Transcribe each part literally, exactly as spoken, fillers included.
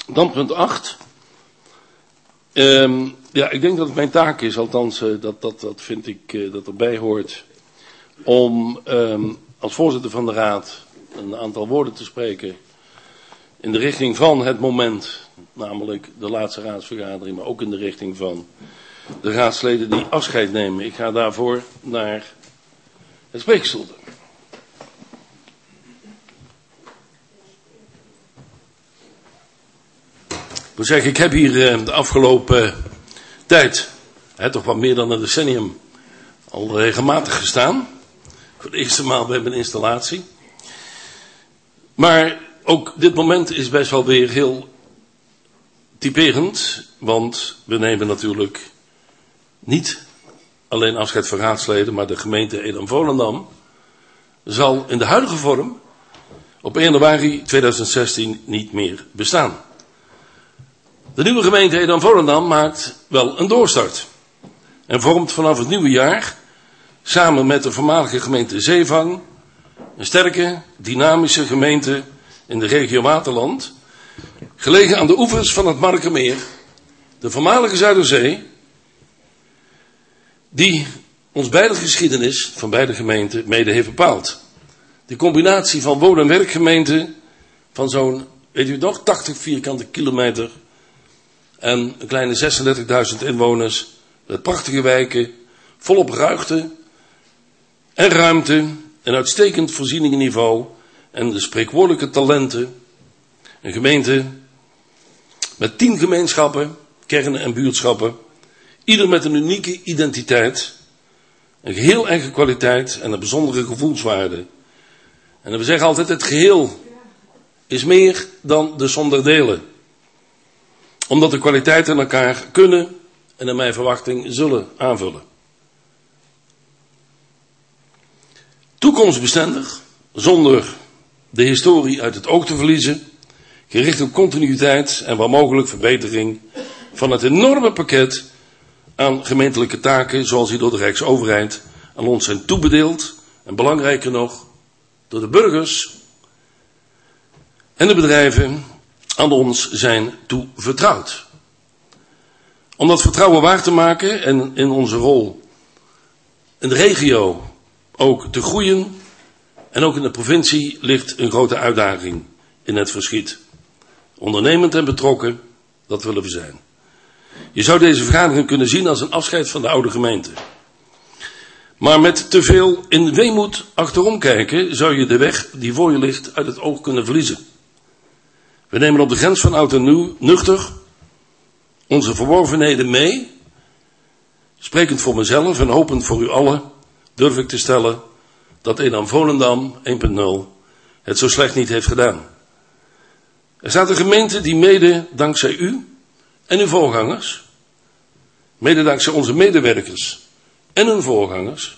Dan punt acht. Um, ja, ik denk dat het mijn taak is, althans uh, dat, dat, dat vind ik uh, dat erbij hoort, om um, als voorzitter van de Raad een aantal woorden te spreken in de richting van het moment, namelijk de laatste raadsvergadering, maar ook in de richting van de raadsleden die afscheid nemen. Ik ga daarvoor naar het spreekstoel. Ik wil zeggen, ik heb hier uh, de afgelopen uh, tijd, hè, toch wat meer dan een decennium, al regelmatig gestaan. Voor de eerste maal bij mijn installatie. Maar ook dit moment is best wel weer heel typerend, want we nemen natuurlijk niet alleen afscheid van raadsleden, maar de gemeente Edam-Volendam zal in de huidige vorm op één januari tweeduizend zestien niet meer bestaan. De nieuwe gemeente Edam-Volendam maakt wel een doorstart en vormt vanaf het nieuwe jaar samen met de voormalige gemeente Zeevang een sterke, dynamische gemeente in de regio Waterland, gelegen aan de oevers van het Markermeer, de voormalige Zuiderzee, die ons beide geschiedenis van beide gemeenten mede heeft bepaald. Die combinatie van woon- en werkgemeente van zo'n, weet u nog, tachtig vierkante kilometer en een kleine zesendertigduizend inwoners, met prachtige wijken, volop ruimte en ruimte, een uitstekend voorzieningenniveau en de spreekwoordelijke talenten. Een gemeente met tien gemeenschappen, kernen en buurtschappen, ieder met een unieke identiteit, een geheel eigen kwaliteit en een bijzondere gevoelswaarde. En we zeggen altijd, het geheel is meer dan de som der delen. Omdat de kwaliteiten elkaar kunnen en naar mijn verwachting zullen aanvullen. Toekomstbestendig, zonder de historie uit het oog te verliezen, gericht op continuïteit en waar mogelijk verbetering van het enorme pakket aan gemeentelijke taken zoals die door de Rijksoverheid aan ons zijn toebedeeld en belangrijker nog door de burgers en de bedrijven aan ons zijn toevertrouwd. Om dat vertrouwen waar te maken en in onze rol in de regio ook te groeien en ook in de provincie ligt een grote uitdaging in het verschiet. Ondernemend en betrokken, dat willen we zijn. Je zou deze vergadering kunnen zien als een afscheid van de oude gemeente. Maar met te veel in weemoed achterom kijken zou je de weg die voor je ligt uit het oog kunnen verliezen. We nemen op de grens van oud en nieuw nuchter onze verworvenheden mee. Sprekend voor mezelf en hopend voor u allen durf ik te stellen dat Edam-Volendam één punt nul het zo slecht niet heeft gedaan. Er staat een gemeente die mede dankzij u en uw voorgangers, mede dankzij onze medewerkers en hun voorgangers,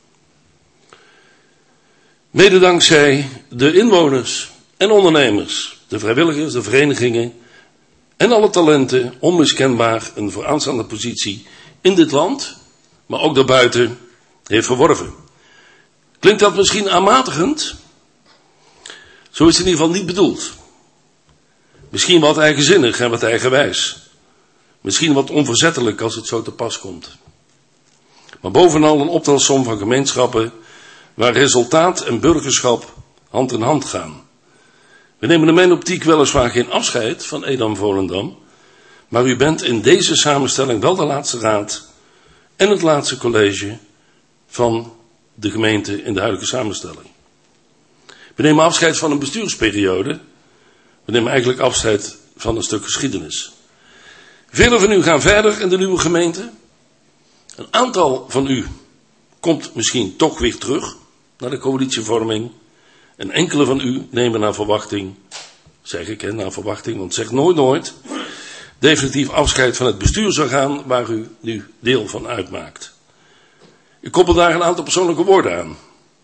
mede dankzij de inwoners en ondernemers, de vrijwilligers, de verenigingen en alle talenten onmiskenbaar een vooraanstaande positie in dit land, maar ook daarbuiten heeft verworven. Klinkt dat misschien aanmatigend? Zo is het in ieder geval niet bedoeld. Misschien wat eigenzinnig en wat eigenwijs. Misschien wat onverzettelijk als het zo te pas komt. Maar bovenal een optelsom van gemeenschappen waar resultaat en burgerschap hand in hand gaan. We nemen in mijn optiek weliswaar geen afscheid van Edam-Volendam, maar u bent in deze samenstelling wel de laatste raad en het laatste college van de gemeente in de huidige samenstelling. We nemen afscheid van een bestuursperiode. We nemen eigenlijk afscheid van een stuk geschiedenis. Velen van u gaan verder in de nieuwe gemeente. Een aantal van u komt misschien toch weer terug naar de coalitievorming. En enkele van u nemen naar verwachting, zeg ik hè, naar verwachting, want zeg nooit nooit, definitief afscheid van het bestuursorgaan waar u nu deel van uitmaakt. Ik koppel daar een aantal persoonlijke woorden aan.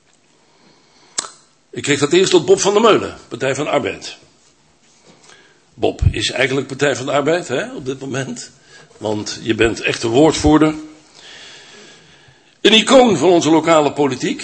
Ik kreeg dat eerst tot Bob van der Meulen, Partij van de Arbeid. Bob is eigenlijk Partij van de Arbeid, hè, op dit moment. Want je bent echt de woordvoerder. Een icoon van onze lokale politiek.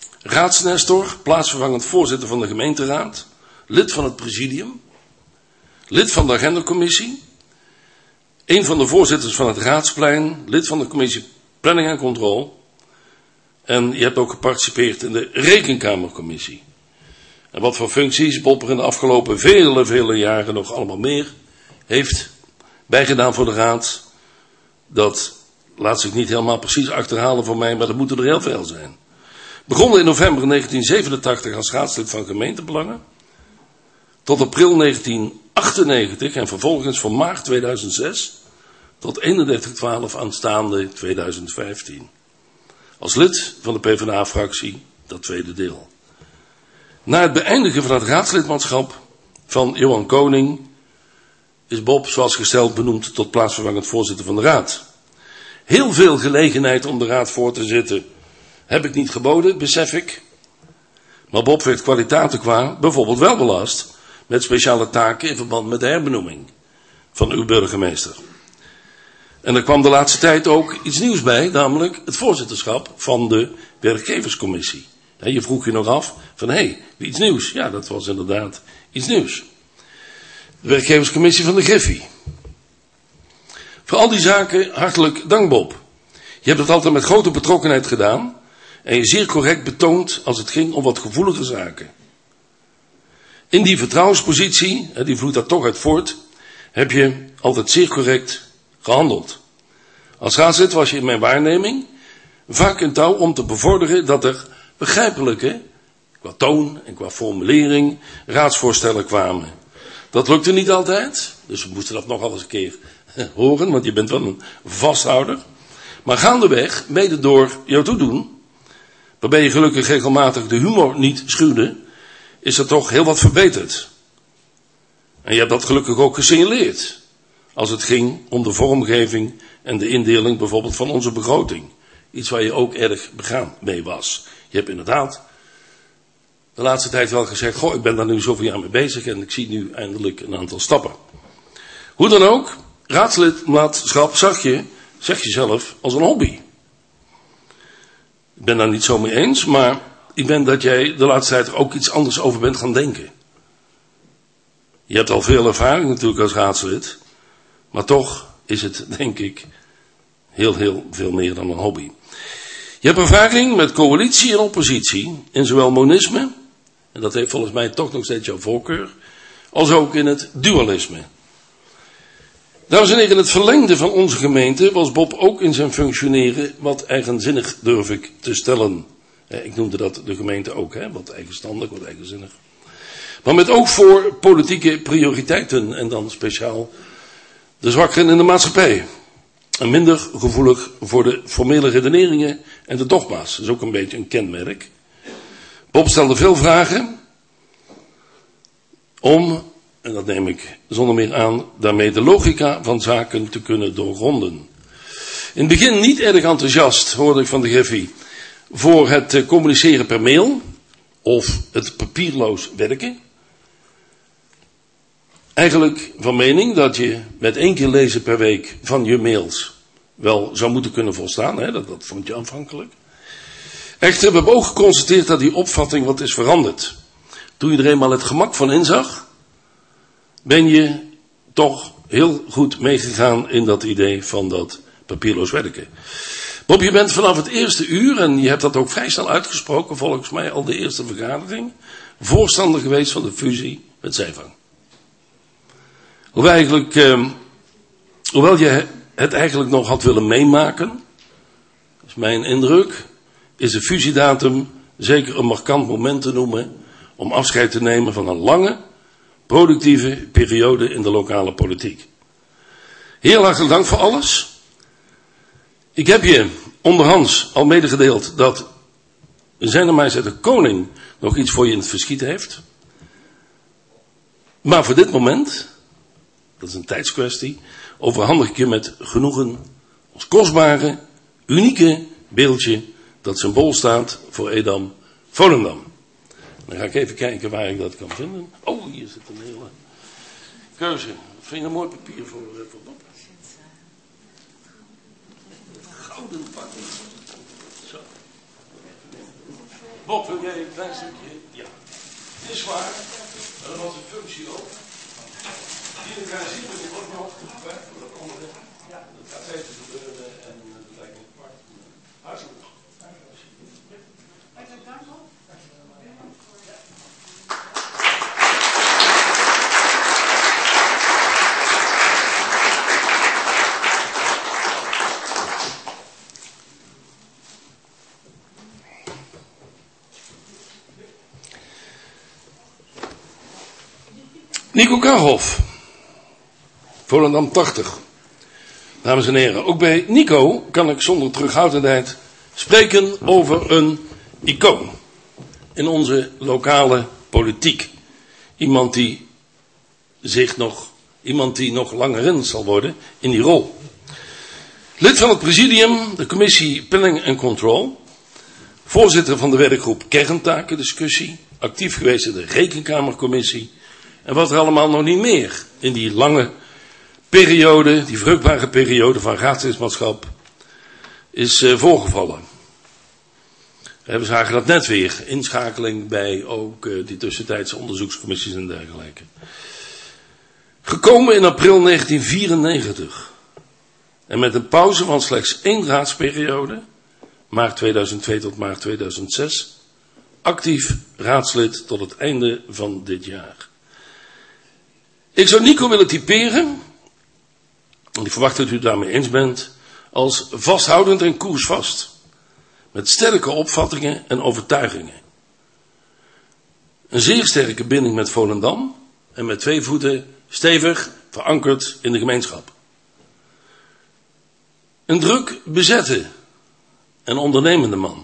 Raadsnestor, plaatsvervangend voorzitter van de gemeenteraad. Lid van het presidium. lid van de agendacommissie, een van de voorzitters van het Raadsplein, lid van de commissie Planning en Controle. En je hebt ook geparticipeerd in de Rekenkamercommissie. En wat voor functies Bob er in de afgelopen vele, vele jaren nog allemaal meer heeft bijgedaan voor de Raad, dat laat zich niet helemaal precies achterhalen voor mij, maar dat moeten er heel veel zijn. Begonnen in november negentien zevenentachtig als raadslid van gemeentebelangen, tot april negentien achtennegentig en vervolgens van maart tweeduizend zes tot eenendertig twaalf aanstaande tweeduizend vijftien. Als lid van de PvdA-fractie, dat tweede deel. Na het beëindigen van het raadslidmaatschap van Johan Koning is Bob, zoals gesteld, benoemd tot plaatsvervangend voorzitter van de Raad. Heel veel gelegenheid om de Raad voor te zitten heb ik niet geboden, besef ik. Maar Bob werd kwaliteiten qua bijvoorbeeld wel belast met speciale taken in verband met de herbenoeming van uw burgemeester. En er kwam de laatste tijd ook iets nieuws bij, namelijk het voorzitterschap van de werkgeverscommissie. Je vroeg je nog af van, hé, hey, iets nieuws. Ja, dat was inderdaad iets nieuws. De werkgeverscommissie van de Griffie. Voor al die zaken hartelijk dank, Bob. Je hebt het altijd met grote betrokkenheid gedaan en je zeer correct betoond als het ging om wat gevoelige zaken. In die vertrouwenspositie, die vloeit daar toch uit voort, heb je altijd zeer correct gehandeld. Als raadslid was je in mijn waarneming vaak in touw om te bevorderen dat er begrijpelijke, qua toon en qua formulering, raadsvoorstellen kwamen. Dat lukte niet altijd, dus we moesten dat nog eens een keer horen, want je bent wel een vasthouder. Maar gaandeweg, mede door jouw toedoen, waarbij je gelukkig regelmatig de humor niet schuwde, is er toch heel wat verbeterd. En je hebt dat gelukkig ook gesignaleerd, als het ging om de vormgeving en de indeling bijvoorbeeld van onze begroting. Iets waar je ook erg begaan mee was. Je hebt inderdaad de laatste tijd wel gezegd, goh, ik ben daar nu zoveel jaar mee bezig en ik zie nu eindelijk een aantal stappen. Hoe dan ook, raadslidmaatschap zag je, zeg je zelf, als een hobby. Ik ben daar niet zo mee eens, maar ik ben dat jij de laatste tijd er ook iets anders over bent gaan denken. Je hebt al veel ervaring natuurlijk als raadslid, maar toch is het, denk ik, heel, heel veel meer dan een hobby. Je hebt ervaring met coalitie en oppositie in zowel monisme, en dat heeft volgens mij toch nog steeds jouw voorkeur, als ook in het dualisme. Dames en heren, in het verlengde van onze gemeente was Bob ook in zijn functioneren wat eigenzinnig, durf ik te stellen. Ik noemde dat de gemeente ook, hè? Wat eigenstandig, wat eigenzinnig. Maar met oog voor politieke prioriteiten en dan speciaal de zwakkeren in de maatschappij. En minder gevoelig voor de formele redeneringen en de dogma's. Dat is ook een beetje een kenmerk. Bob stelde veel vragen om, en dat neem ik zonder meer aan, daarmee de logica van zaken te kunnen doorgronden. In het begin niet erg enthousiast, hoorde ik van de Griffie, voor het communiceren per mail of het papierloos werken. Eigenlijk van mening dat je met één keer lezen per week van je mails wel zou moeten kunnen volstaan. Hè? Dat, dat vond je aanvankelijk. Echter, we hebben ook geconstateerd dat die opvatting wat is veranderd. Toen je er eenmaal het gemak van inzag, ben je toch heel goed meegegaan in dat idee van dat papierloos werken. Bob, je bent vanaf het eerste uur, en je hebt dat ook vrij snel uitgesproken, volgens mij al de eerste vergadering, voorstander geweest van de fusie met Zijvang. Hoewel, eigenlijk, eh, hoewel je het eigenlijk nog had willen meemaken, dat is mijn indruk, is de fusiedatum zeker een markant moment te noemen om afscheid te nemen van een lange, productieve periode in de lokale politiek. Heel hartelijk dank voor alles. Ik heb je onderhands al medegedeeld dat Zijne Majesteit de Koning nog iets voor je in het verschiet heeft. Maar voor dit moment, dat is een tijdskwestie, overhandig ik je met genoegen ons kostbare, unieke beeldje dat symbool staat voor Edam, Volendam. Dan ga ik even kijken waar ik dat kan vinden. Oh, hier zit een hele keuze. Vind je een mooi papier voor, voor Bob? Gouden pakje. Zo. Bob, wil jij een klein stukje? Ja. Dit is waar. Maar dat was een functie ook. Nico Karhoff, Volendam tachtig. Dames en heren, ook bij Nico kan ik zonder terughoudendheid spreken over een icoon in onze lokale politiek. Iemand die zich nog, iemand die nog langer in zal worden in die rol. Lid van het presidium, de commissie Planning en Control, voorzitter van de werkgroep Kerntakendiscussie, actief geweest in de Rekenkamercommissie en wat er allemaal nog niet meer in die lange periode, die vruchtbare periode van raadslidmaatschap is uh, voorgevallen. We zagen dat net weer, inschakeling bij ook uh, die tussentijdse onderzoekscommissies en dergelijke. Gekomen in april negentien vierennegentig en met een pauze van slechts één raadsperiode, maart tweeduizend twee tot maart tweeduizend zes, actief raadslid tot het einde van dit jaar. Ik zou Nico willen typeren, en ik verwacht dat u het daarmee eens bent, als vasthoudend en koersvast. Met sterke opvattingen en overtuigingen. Een zeer sterke binding met Volendam en met twee voeten stevig verankerd in de gemeenschap. Een druk bezette en ondernemende man.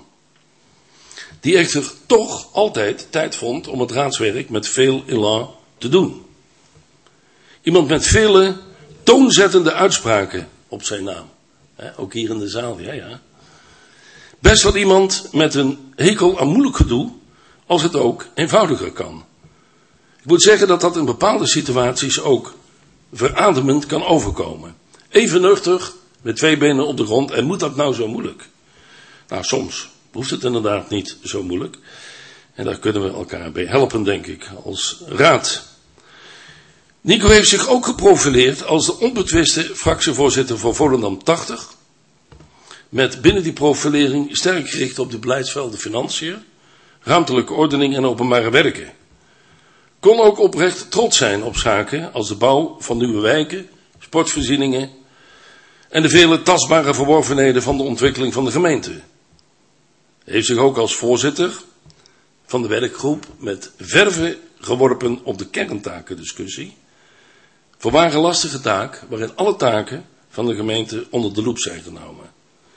Die echter toch altijd tijd vond om het raadswerk met veel elan te doen. Iemand met vele toonzettende uitspraken op zijn naam. He, ook hier in de zaal, ja ja. Best wel iemand met een hekel aan moeilijk gedoe, als het ook eenvoudiger kan. Ik moet zeggen dat dat in bepaalde situaties ook verademend kan overkomen. Even nuchter, met twee benen op de grond, en moet dat nou zo moeilijk? Nou, soms hoeft het inderdaad niet zo moeilijk. En daar kunnen we elkaar bij helpen, denk ik, als raad. Nico heeft zich ook geprofileerd als de onbetwiste fractievoorzitter van Volendam tachtig. Met binnen die profilering sterk gericht op de beleidsvelden financiën, ruimtelijke ordening en openbare werken. Kon ook oprecht trots zijn op zaken als de bouw van nieuwe wijken, sportvoorzieningen en de vele tastbare verworvenheden van de ontwikkeling van de gemeente. Hij heeft zich ook als voorzitter van de werkgroep met verve geworpen op de kerntakendiscussie. Voorwaar een lastige taak waarin alle taken van de gemeente onder de loep zijn genomen.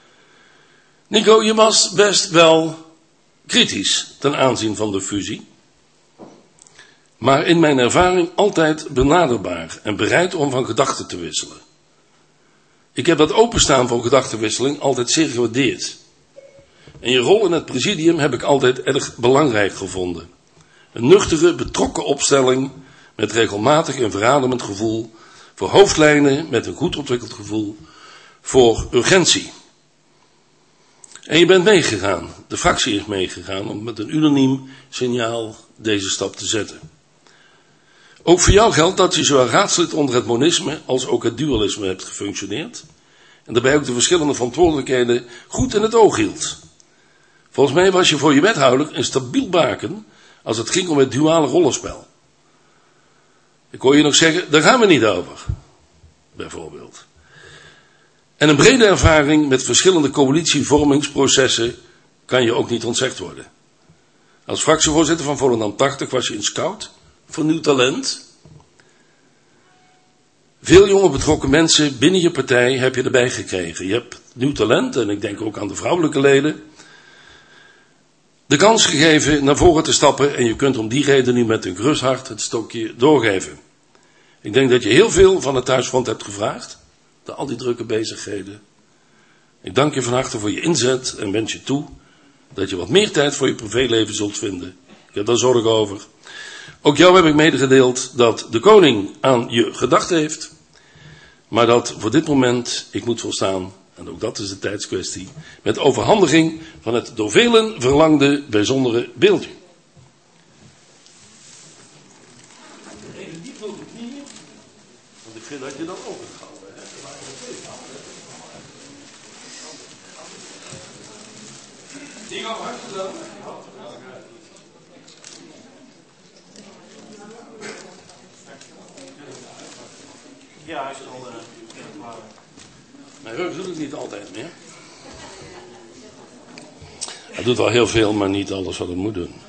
Nico, je was best wel kritisch ten aanzien van de fusie. Maar in mijn ervaring altijd benaderbaar en bereid om van gedachten te wisselen. Ik heb dat openstaan voor gedachtenwisseling altijd zeer gewaardeerd. En je rol in het presidium heb ik altijd erg belangrijk gevonden. Een nuchtere, betrokken opstelling met regelmatig en verademend gevoel voor hoofdlijnen met een goed ontwikkeld gevoel voor urgentie. En je bent meegegaan, de fractie is meegegaan om met een unaniem signaal deze stap te zetten. Ook voor jou geldt dat je zowel raadslid onder het monisme als ook het dualisme hebt gefunctioneerd. En daarbij ook de verschillende verantwoordelijkheden goed in het oog hield. Volgens mij was je voor je wethouder een stabiel baken als het ging om het duale rollenspel. Ik hoor je nog zeggen, daar gaan we niet over. Bijvoorbeeld. En een brede ervaring met verschillende coalitievormingsprocessen kan je ook niet ontzegd worden. Als fractievoorzitter van Volendam tachtig was je een scout voor nieuw talent. Veel jonge betrokken mensen binnen je partij heb je erbij gekregen. Je hebt nieuw talent, en ik denk ook aan de vrouwelijke leden, de kans gegeven naar voren te stappen en je kunt om die reden nu met een gerust hart het stokje doorgeven. Ik denk dat je heel veel van het thuisfront hebt gevraagd, door al die drukke bezigheden. Ik dank je van harte voor je inzet en wens je toe dat je wat meer tijd voor je privéleven zult vinden. Ik heb daar zorg over. Ook jou heb ik medegedeeld dat de koning aan je gedacht heeft, maar dat voor dit moment ik moet volstaan, en ook dat is de tijdskwestie, met overhandiging van het door velen verlangde bijzondere beeldje. Want ik vind dat je dan ook het gouden hebt. Die gaan we hard gedaan. Ja, hij is al uh, klaar. Mijn rug doet het niet altijd meer. Hij doet wel heel veel, maar niet alles wat het moet doen.